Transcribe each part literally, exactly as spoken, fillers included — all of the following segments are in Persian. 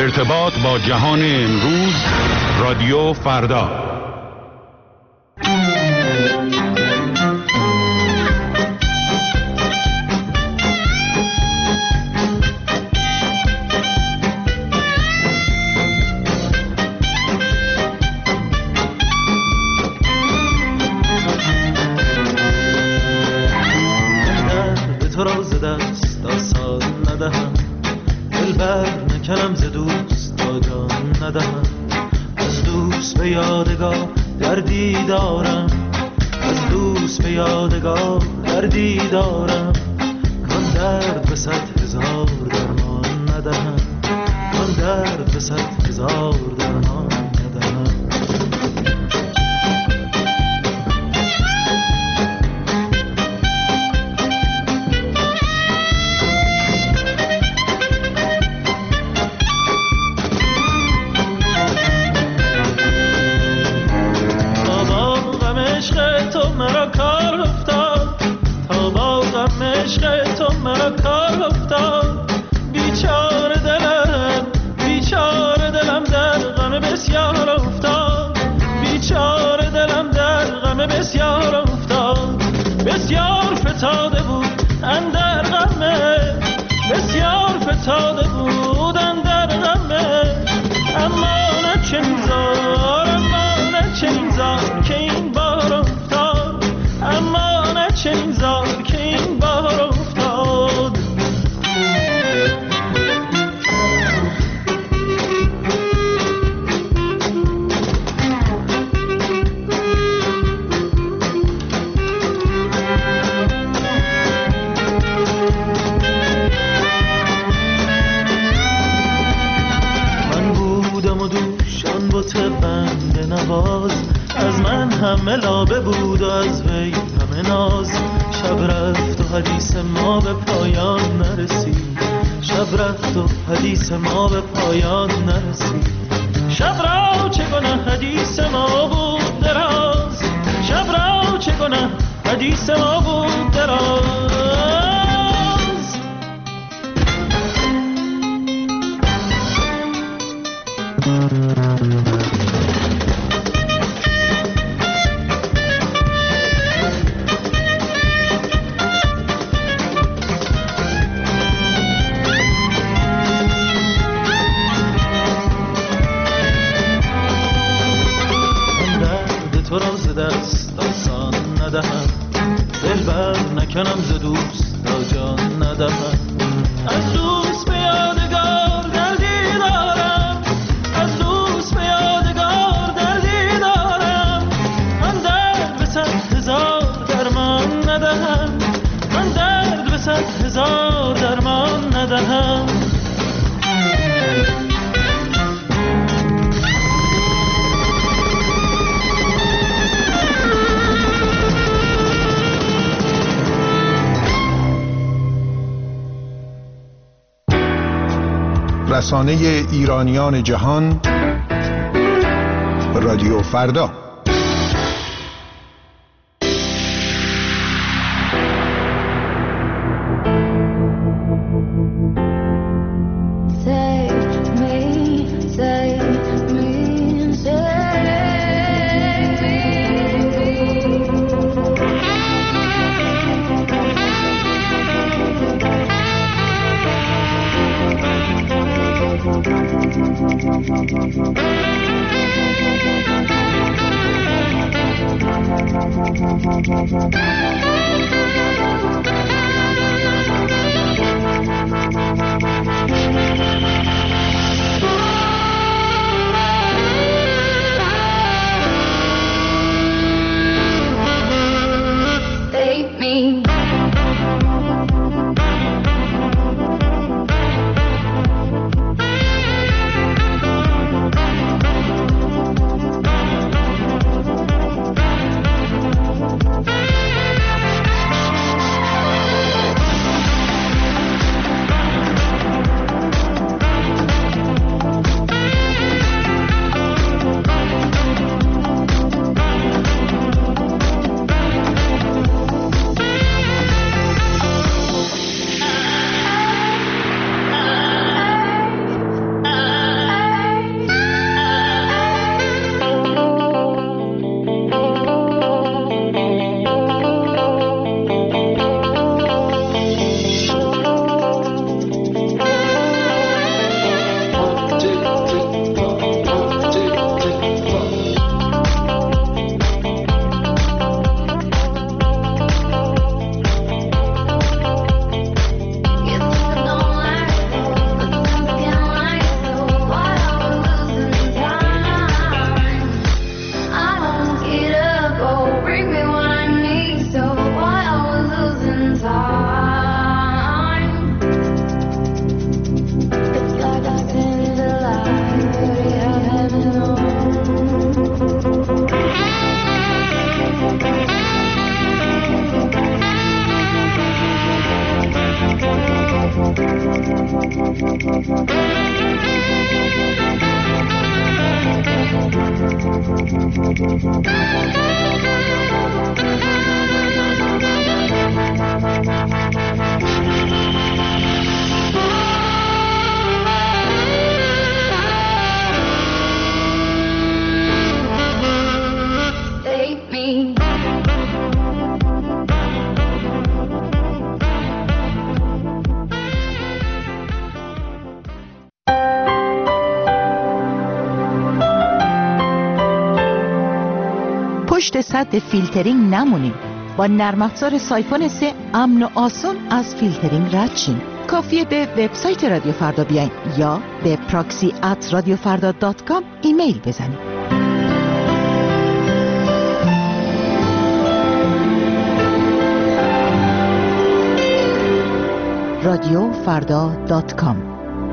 ارتباط با جهان امروز، رادیو فردا. تو را ز دست آسان ندهم، دلبر نکنم ز دوست تا جان ندهم. از دوست به یادگار دردی دارم، از دوست به یادگار دردی دارم. کان درد به صد هزار درمان ندهم، کان درد به صد هزار درمان ندهم. مرا کار افتاد، تا با غم عشق تو مرا کار افتاد. بیچاره دلم، بیچاره دلم در غم بسیار افتاد، بیچاره دلم در غم بسیار افتاد. بسیار فتاده بود اندر غمه، بسیار فتاده بود اندر غمه. اما نه چنین زار، اما نه چنین زار که این بار افتاد، اما نه چنین زار که این بار افتاد. من بودم و دوشان بت بنده نواز، از من همه لابه بود و از وی همه ناز. شب رفت و حدیث ما به پایان نرسید، شب رفت و حدیث ما به پایان نرسید. شب را چه گناه حدیث ما بود دراز، شب را چه گناه حدیث ما بود دراز. تو را ز دست آسان ندهم، دلبر نکنم ز دوست تا جان ندهم. از دوست به یادگار دردی دارم، از دوست به یادگار دردی دارم. من درد به صد هزار درمان ندهم، من درد به صد هزار درمان ندهم. رسانه ایرانیان جهان، رادیو فردا. پشت سد فیلترینگ نمونیم. با نرم افزار سایفون سه امن و آسون از فیلترینگ رد شیم. کافیه به وبسایت رادیو فردا بیاین یا به پراکسی ات رادیو فردا دات کام ایمیل بزنید. رادیو فردا دات کام.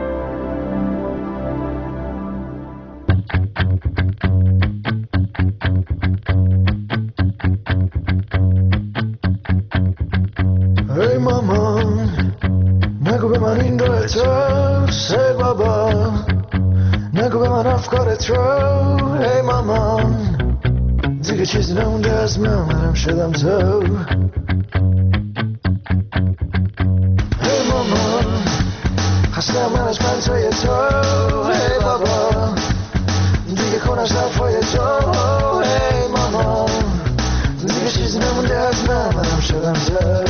ای مامان نگو به من این رو توست، ای بابا نگو به من افکارت رو. ای مامان دیگه چیزی نمونده از من، منم شدم تو. ای مامان خستم من از پنتای تو. ای بابا دیگه کن از حرفای تو. ای مامان دیگه چیزی نمونده از من، منم شدم تو.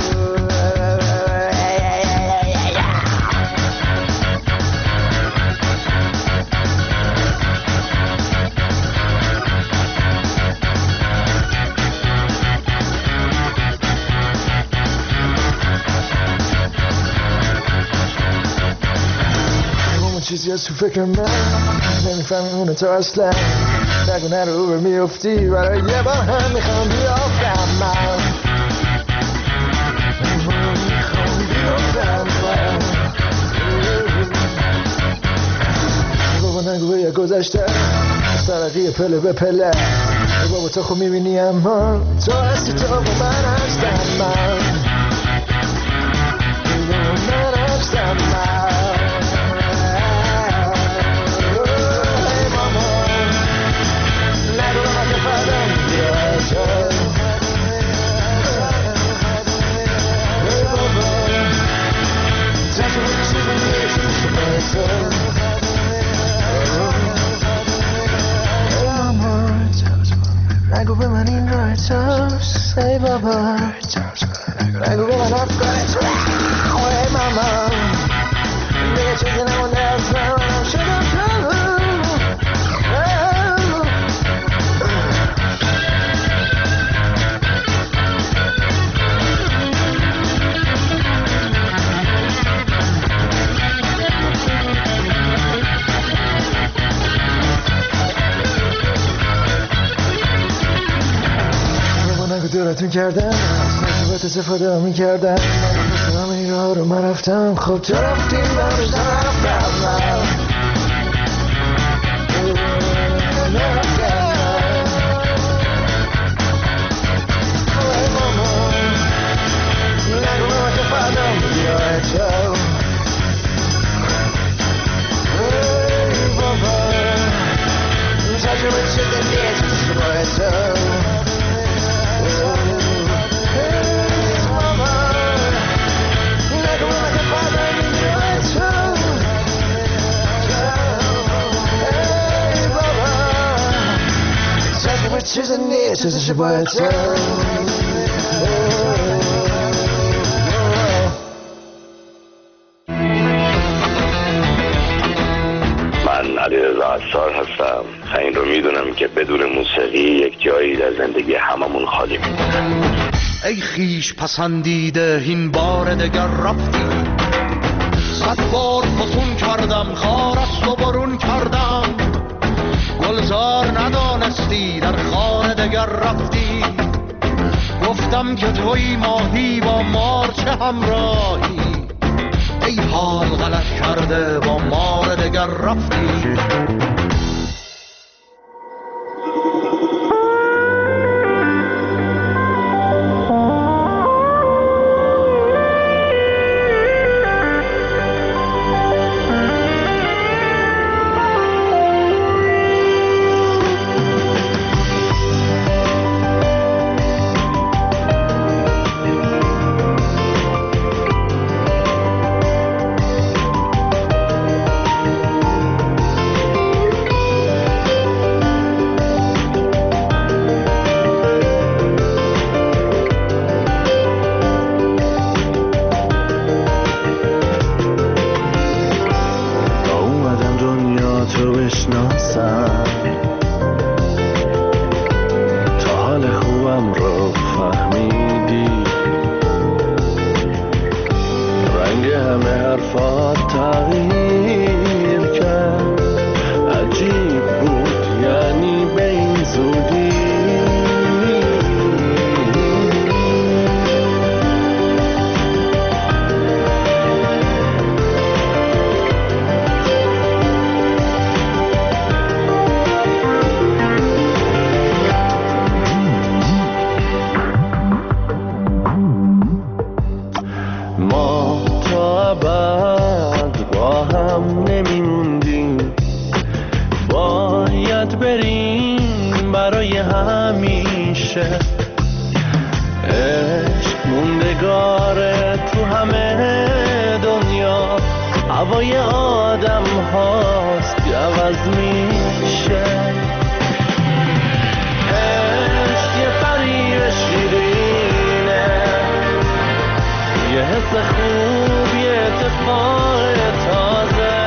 چیزی از تو فکر من نمیفهمی اونو تو اصلا. نگو نرو به میفتی برای یه بار هم میخوام بیافتم من. میخوام بیافتم من. بابا نگو به یه گذشته سرقی پله به پله. بابا تو خود میبینی اما تو هستی، تو با من هستم من. من هستم من. نگو به من این رو توست، ای بابا نگو به من افکارت رو. ای ماما دیگه چیزی نمونده از من، منم شدم تو. دورتون کردم نجوبت استفاده هم میکردم. من همه این راه رو من رفتم، خب تو رفتیم من رفتم رفتم ای ماما نگو به من که فردم بیای تو. ای بابا تجربه شده نیست باید تو. چیز نیست چیزش باید تو. من علیرضا عصار هستم. این رو میدونم که بدون موسیقی یک جایی در زندگی هممون خالی میمونه. ای خیش پسندیده این بار دگر رفتی، صد بار فسون کردم خار است و برون کردم. گلزار ندانستی در خانه دگر رفتی. گفتم که توی ماهی با مار چه همراهی. ای حال غلط کرده با مار دگر رفتی. بشناسم، تا حال خوبم رو فهمیدی، رنگ همه حرفات تغییر کرد، عجیب بود یعنی به این زودی. ما تا ابد با هم نمیموندیم، باید بریم برای همیشه. عشق موندگاره تو همه دنیا، هوای آدم هاست که عوض میشه. عشق یه فریب شیرینه، یه حس خوب، یه اتفاق تازه.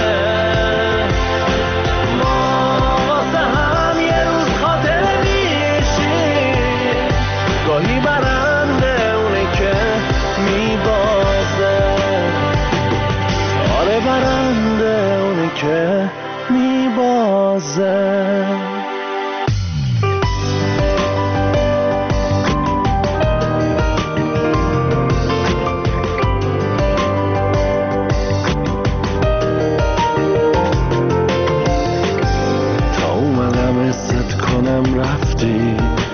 ما واسه هم یه روز خاطر میشیم، گاهی برنده اونه که میبازه. آره برنده اونه که میبازه. رفتی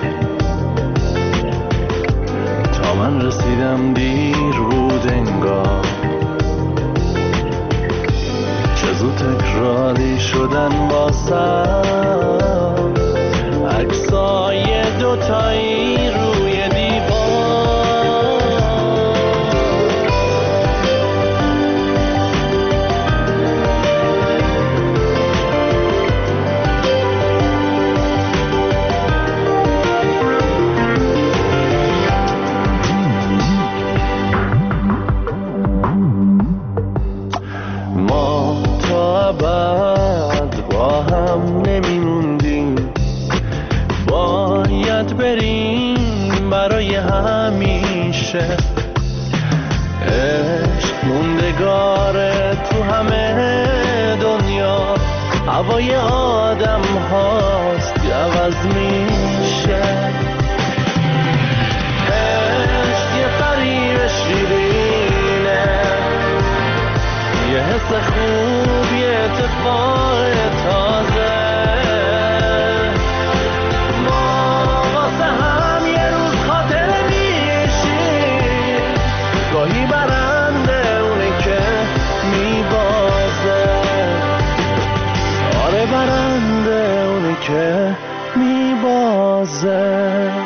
تا من رسیدم دیر بود انگار، چه زود تکراری شدن واسم عکسای دوتایی روی دیوار. بعد با هم نمیموندیم، باید بریم برای همیشه. عشق موندگاره تو همه دنیا، هوای آدم هاست که عوض میشه. عشق یه فریب شیرینه، یه حس خوب، یه اتفاق تازه. ما واسه هم یه روز خاطر میشیم، گاهی برنده اونه که میبازه. آره برنده اونه که میبازه.